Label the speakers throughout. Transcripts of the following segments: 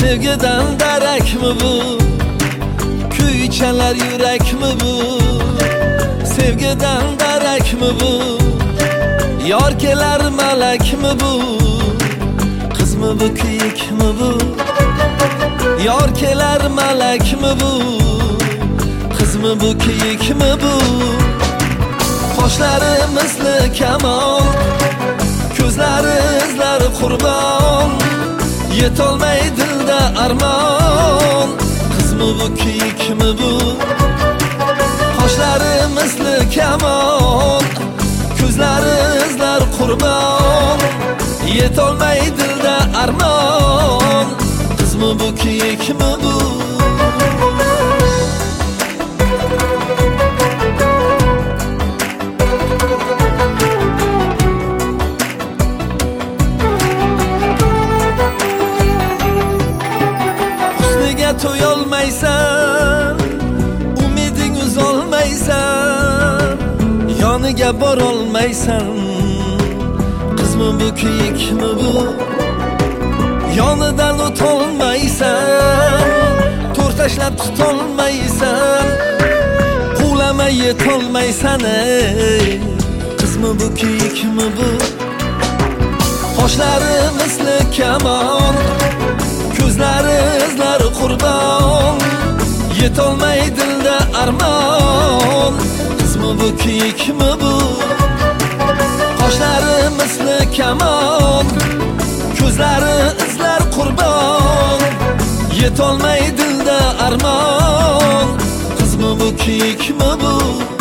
Speaker 1: Sevgiden darak mı bu? Kuyçalar yürek mi bu? Sevgiden darak mı bu? Yar keler melek mi bu? Kız mı bu, kuyuk mu bu? Yar keler melek mi bu? Kız mı bu, kuyuk mu bu? Qo'shlari misli kamon, ko'zlari izlari qurban, yetolmay dilda armon. Qizmi bu, kuyukmi bu? Qoshlari misli kamon, ko'zlari izlari qurban, yetolmay dilda armon. Qizmi bu, kuyukmi bu? To'yolmaysan, umiding uzolmaysan, yoniga borolmaysan. Qizmi bu, kuyukmi bu? Yonidan o'tolmaysan, to'r tashlab tutolmaysan, quvlamay yetolmaysan. Qizmi bu, kuyukmi bu? Qoshlari misli kamon, ko'zlari izlari qurban, yetolmay dilda armon. Qizmi bu, kuyukmi bu? Qoshlari misli kamon, ko'zlari izlar qurban, yetolmay dilda armon. Qizmi bu, kuyukmi bu?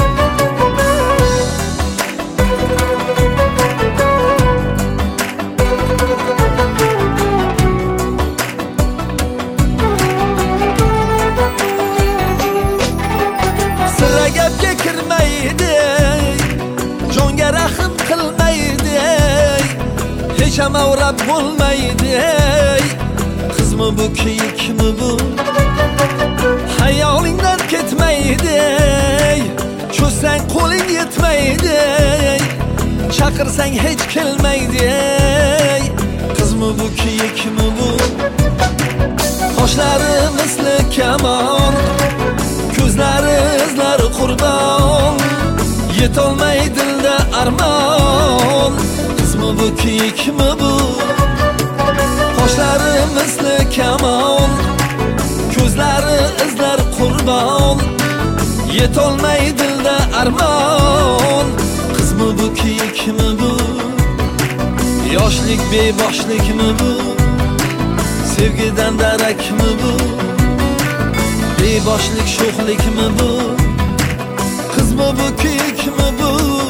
Speaker 1: Gapga kirmaydi, jonga rahm qilmaydi, hech ham avrab bo'lmaydi. Qizmi bu, kuyukmi bu? Xayolingdan ketmaydi, cho'zsang qo'ling yetmaydi, chaqirsang hech kelmaydi. Qizmi bu, kuyukmi bu? Qoshlari misli kamon, ko'zlari izlari qurban, yetolmay dilda armon. Qizmi bu, kuyukmi bu? Qoshlari misli kamon, ko'zlari izlari qurban, yetolmay dilda armon. Qizmi bu, kuyukmi bu? Yoshlik beboshlikmi bu? Sevgidan darakmi bu? Beboshlik sho'xlikmi bu? Qizmi bu, kuyukmi bu?